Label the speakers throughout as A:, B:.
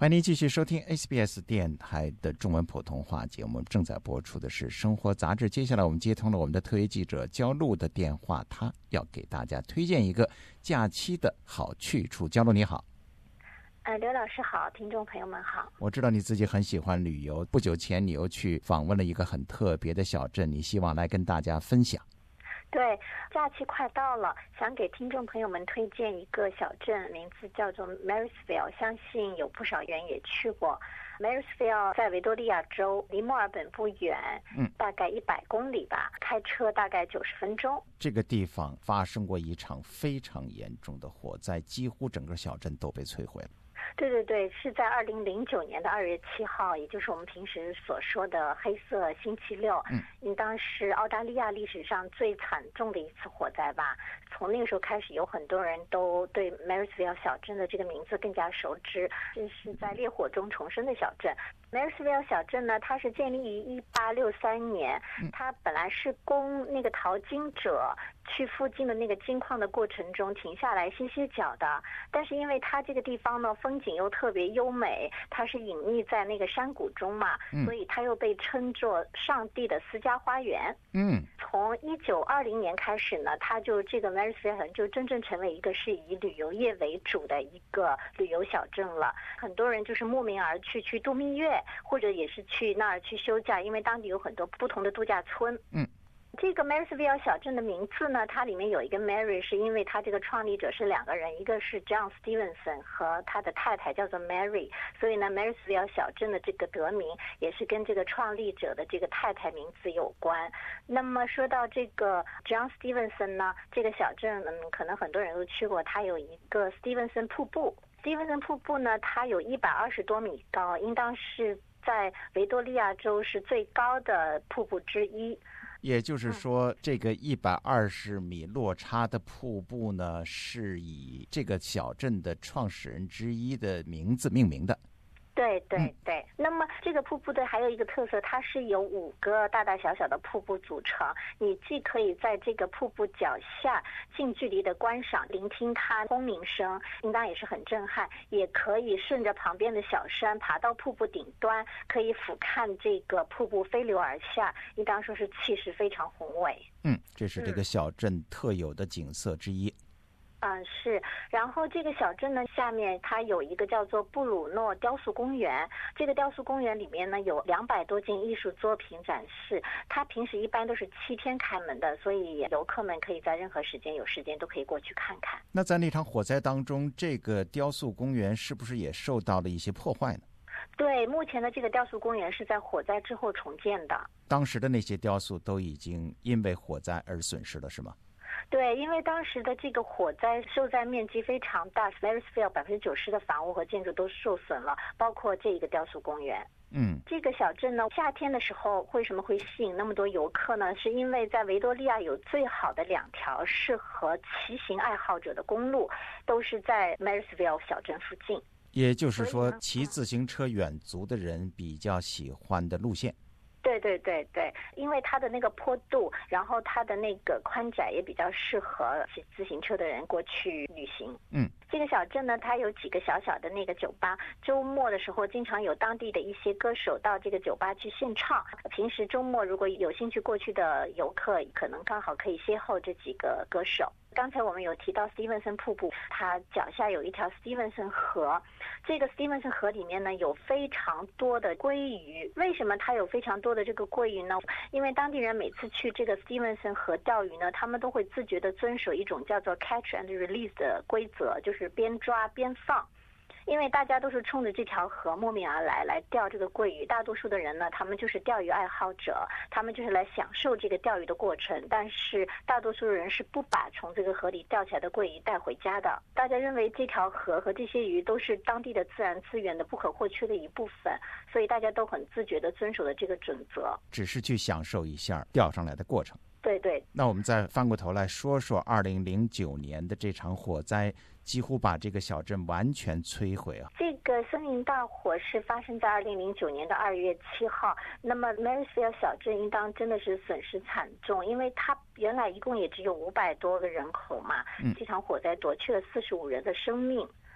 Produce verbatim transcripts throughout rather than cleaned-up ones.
A: 欢迎您继续收听 S B S 电台的中文普通话节目，正在播出的是生活杂志。接下来我们接通了我们的特约记者焦露的电话，他要给大家推荐一个假期的好去处。焦露你好。
B: 呃，刘老师好，听众朋友们好。
A: 我知道你自己很喜欢旅游，不久前你又去访问了一个很特别的小镇，你希望来跟大家分享。
B: 对，假期快到了，想给听众朋友们推荐一个小镇，名字叫做 Marysville， 相信有不少人也去过。Marysville 在维多利亚州，离墨尔本不远，嗯，大概一百公里吧，开车大概九十分钟。
A: 这个地方发生过一场非常严重的火灾，几乎整个小镇都被摧毁了。
B: 对对对，是在二零零九年的二月七号，也就是我们平时所说的黑色星期六，嗯，应当是澳大利亚历史上最惨重的一次火灾吧。从那个时候开始，有很多人都对 Marysville 小镇的这个名字更加熟知，这是在烈火中重生的小镇。Marysville 小镇呢，它是建立于一八六三年，它本来是供那个淘金者去附近的那个金矿的过程中停下来歇歇脚的，但是因为它这个地方呢风景又特别优美，它是隐匿在那个山谷中嘛，嗯、所以它又被称作上帝的私家花园。嗯，从一九二零年开始呢，它就这个 Marysville 就真正成为一个是以旅游业为主的一个旅游小镇了。很多人就是慕名而去去度蜜月，或者也是去那儿去休假，因为当地有很多不同的度假村。嗯。这个 Marysville 小镇的名字呢，它里面有一个 Mary， 是因为它这个创立者是两个人，一个是 John Stevenson 和他的太太叫做 Mary， 所以呢 Marysville 小镇的这个得名也是跟这个创立者的这个太太名字有关。那么说到这个 John Stevenson 呢，这个小镇嗯，可能很多人都去过，它有一个 Stevenson 瀑布。Stevenson 瀑布呢，它有一百二十多米高，应当是在维多利亚州是最高的瀑布之一。
A: 也就是说，这个一百二十米落差的瀑布呢，是以这个小镇的创始人之一的名字命名的。
B: 对对对、嗯，那么这个瀑布的还有一个特色，它是由五个大大小小的瀑布组成。你既可以在这个瀑布脚下近距离的观赏，聆听它轰鸣声，应当也是很震撼；也可以顺着旁边的小山爬到瀑布顶端，可以俯瞰这个瀑布飞流而下，应当说是气势非常宏伟。
A: 嗯，这是这个小镇特有的景色之一。
B: 嗯，是。然后这个小镇呢，下面它有一个叫做布鲁诺雕塑公园。这个雕塑公园里面呢，有两百多件艺术作品展示。它平时一般都是七天开门的，所以游客们可以在任何时间有时间都可以过去看看。
A: 那在那场火灾当中，这个雕塑公园是不是也受到了一些破坏呢？
B: 对，目前的这个雕塑公园是在火灾之后重建的。
A: 当时的那些雕塑都已经因为火灾而损失了，是吗？
B: 对，因为当时的这个火灾受灾面积非常大 ，Marysville 百分之九十的房屋和建筑都受损了，包括这一个雕塑公园。嗯，这个小镇呢，夏天的时候为什么会吸引那么多游客呢？是因为在维多利亚有最好的两条适合骑行爱好者的公路，都是在 Marysville 小镇附近。
A: 也就是说，骑自行车远足的人比较喜欢的路线。
B: 对对对对，因为它的那个坡度，然后它的那个宽窄也比较适合骑自行车的人过去旅行。嗯，这个小镇呢，它有几个小小的那个酒吧，周末的时候经常有当地的一些歌手到这个酒吧去献唱。平时周末如果有兴趣过去的游客，可能刚好可以邂逅这几个歌手。刚才我们有提到 Stevenson 瀑布，它脚下有一条 Stevenson 河。这个 Stevenson 河里面呢有非常多的鲑鱼。为什么它有非常多的这个鲑鱼呢？因为当地人每次去这个 Stevenson 河钓鱼呢，他们都会自觉地遵守一种叫做 catch and release 的规则，就是边抓边放。因为大家都是冲着这条河慕名而来，来钓这个鲑鱼。大多数的人呢，他们就是钓鱼爱好者，他们就是来享受这个钓鱼的过程。但是大多数人是不把从这个河里钓起来的鲑鱼带回家的。大家认为这条河和这些鱼都是当地的自然资源的不可或缺的一部分，所以大家都很自觉地遵守了这个准则，
A: 只是去享受一下钓上来的过程。
B: 对对，
A: 那我们再翻过头来说说二零零九年的这场火灾，几乎把这个小镇完全摧毁啊！
B: 这个森林大火是发生在二零零九年的二月七号。那么 Marysville 小镇应当真的是损失惨重，因为它原来一共也只有五百多个人口嘛，嗯、这场火灾夺去了四十五人的生命。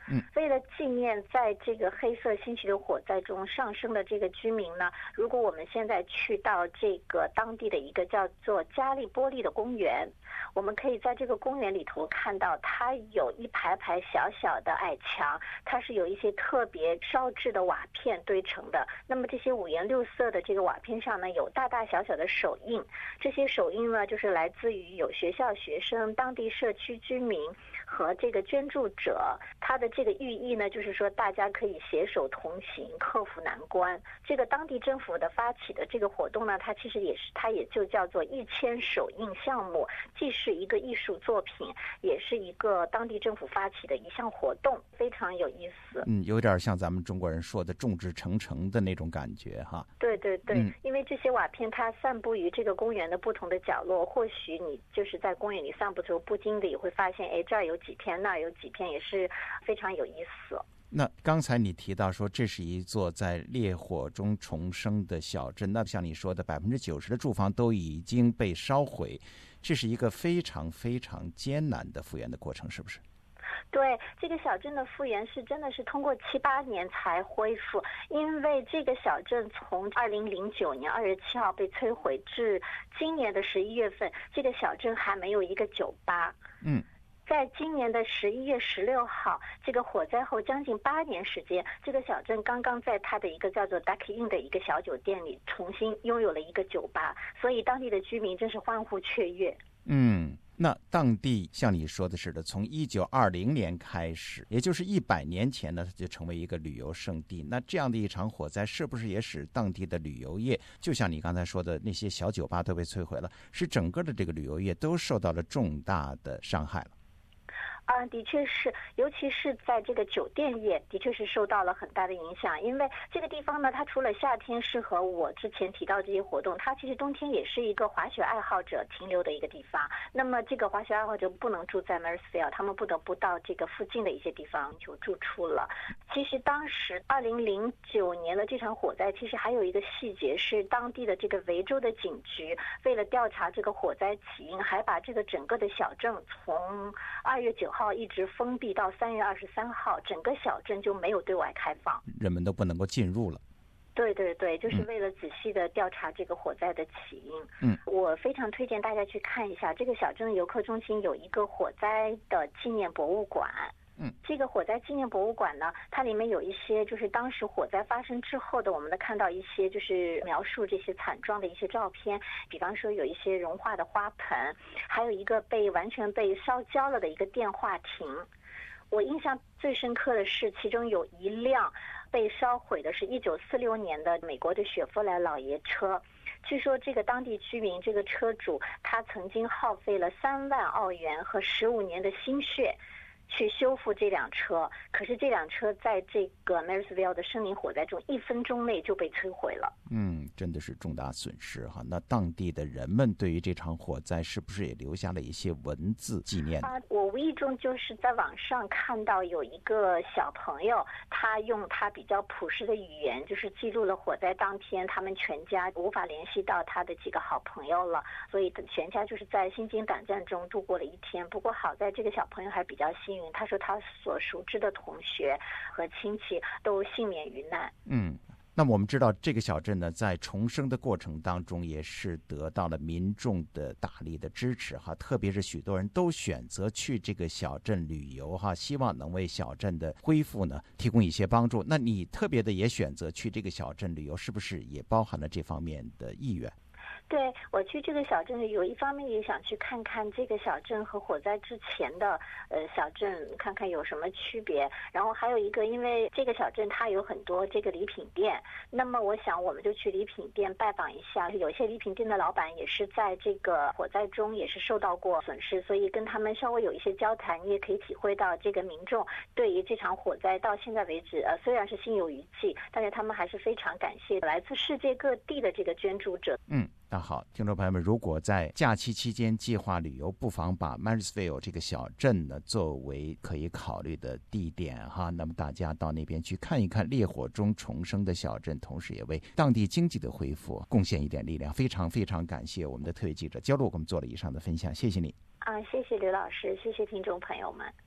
A: 嗯，
B: 为了纪念在这个黑色星期六火灾中上升的这个居民呢，如果我们现在去到这个当地的一个叫做加利波利的公园，我们可以在这个公园里头看到它有一排排小小的矮墙，它是有一些特别烧制的瓦片堆成的。那么这些五颜六色的这个瓦片上呢，有大大小小的手印，这些手印呢就是来自于有学校学生、当地社区居民和这个捐助者。它的这个寓意呢，就是说大家可以携手同行，克服难关。这个当地政府的发起的这个活动呢，它其实也是它也就叫做一千手印项目，既是一个艺术作品，也是一个当地政府发起的一项活动，非常有意思。
A: 嗯，有点像咱们中国人说的众志成城的那种感觉哈。
B: 对对对、
A: 嗯，
B: 因为这些瓦片它散布于这个公园的不同的角落，或许你就是在公园里散步的时候，不经的也会发现，哎，这儿有几片，那儿有几片，也是非常有意思。
A: 那刚才你提到说这是一座在烈火中重生的小镇，那像你说的百分之九十的住房都已经被烧毁，这是一个非常非常艰难的复原的过程，是不是？
B: 对，这个小镇的复原是真的是通过七八年才恢复，因为这个小镇从二零零九年二月七号被摧毁至今年的十一月份，这个小镇还没有一个酒吧。
A: 嗯。
B: 在今年的十一月十六号，这个火灾后将近八年时间，这个小镇刚刚在它的一个叫做 Duck Inn 的一个小酒店里重新拥有了一个酒吧，所以当地的居民真是欢呼雀跃。
A: 嗯，那当地像你说的似的，从一九二零年开始，也就是一百年前呢，它就成为一个旅游胜地。那这样的一场火灾，是不是也使当地的旅游业，就像你刚才说的那些小酒吧都被摧毁了，使整个的这个旅游业都受到了重大的伤害了？
B: 啊，的确是，尤其是在这个酒店业，的确是受到了很大的影响。因为这个地方呢，它除了夏天适合我之前提到这些活动，它其实冬天也是一个滑雪爱好者停留的一个地方。那么这个滑雪爱好者不能住在 Marysville， 他们不得不到这个附近的一些地方就住处了。其实当时二零零九年的这场火灾，其实还有一个细节是，当地的这个维州的警局为了调查这个火灾起因，还把这个整个的小镇从二月九号一直封闭到三月二十三号，整个小镇就没有对外开放，
A: 人们都不能够进入了。
B: 对对对，就是为了仔细的调查这个火灾的起因。
A: 嗯，
B: 我非常推荐大家去看一下，这个小镇的游客中心有一个火灾的纪念博物馆。
A: 嗯，
B: 这个火灾纪念博物馆呢，它里面有一些就是当时火灾发生之后的，我们能看到一些就是描述这些惨状的一些照片，比方说有一些融化的花盆，还有一个被完全被烧焦了的一个电话亭。我印象最深刻的是，其中有一辆被烧毁的是一九四六年的美国的雪佛兰老爷车。据说这个当地居民，这个车主他曾经耗费了三万澳元和十五年的心血去修复这辆车，可是这辆车在这个 Marysville 的森林火灾中一分钟内就被摧毁了。
A: 嗯，真的是重大损失哈。那当地的人们对于这场火灾是不是也留下了一些文字纪念？
B: 啊，我无意中就是在网上看到有一个小朋友，他用他比较朴实的语言，就是记录了火灾当天他们全家无法联系到他的几个好朋友了，所以全家就是在心惊胆战中度过了一天。不过好在这个小朋友还比较幸运，他说他所熟知的同学和亲戚都幸免于难。
A: 嗯，那么我们知道这个小镇呢，在重生的过程当中也是得到了民众的大力的支持哈，特别是许多人都选择去这个小镇旅游哈，希望能为小镇的恢复呢提供一些帮助。那你特别的也选择去这个小镇旅游，是不是也包含了这方面的意愿？
B: 对，我去这个小镇旅游，一方面也想去看看这个小镇和火灾之前的呃小镇，看看有什么区别。然后还有一个，因为这个小镇它有很多这个礼品店，那么我想我们就去礼品店拜访一下。有些礼品店的老板也是在这个火灾中也是受到过损失，所以跟他们稍微有一些交谈，你也可以体会到这个民众对于这场火灾到现在为止，呃虽然是心有余悸，但是他们还是非常感谢来自世界各地的这个捐助者。
A: 嗯。那好，听众朋友们，如果在假期期间计划旅游，不妨把 Marysville 这个小镇呢作为可以考虑的地点哈。那么大家到那边去看一看烈火中重生的小镇，同时也为当地经济的恢复贡献一点力量。非常非常感谢我们的特约记者焦璐给我们做了以上的分享，谢谢你。
B: 啊，谢谢刘老师，谢谢听众朋友们。